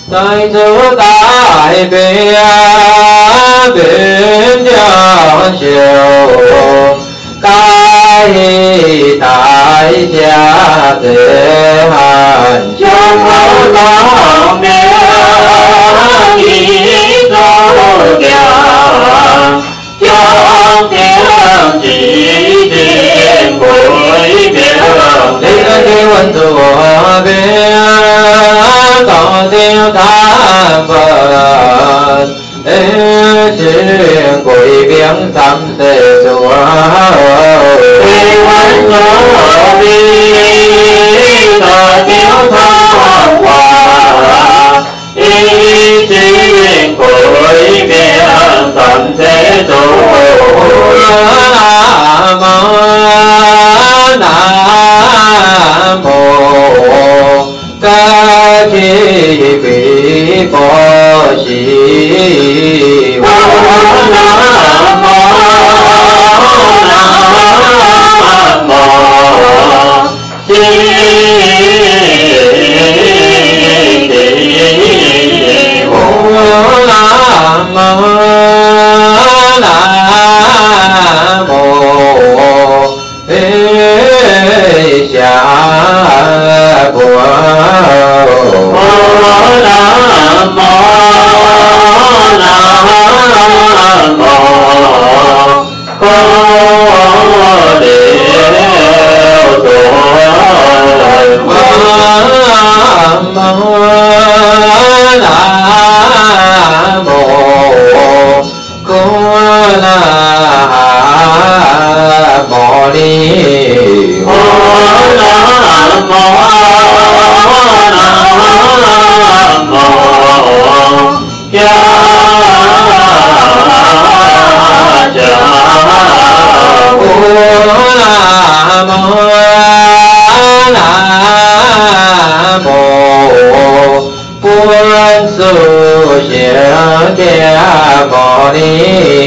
Tại chủ tại biệt biến cho chiều cái tại gia thế hành trong lòng miệng ý tôi kìa trong tiếng chỉ thiên cuối biển đi quân chùa biết tổ tiêu tham Phật chuyện quỷ biến tâm thế chùa đi quân chùa biết tổ tiêu tham Phật chuyện quỷ biến tâm thế chùa Nam mô ca chi vị phổ sĩ Nam mô Ni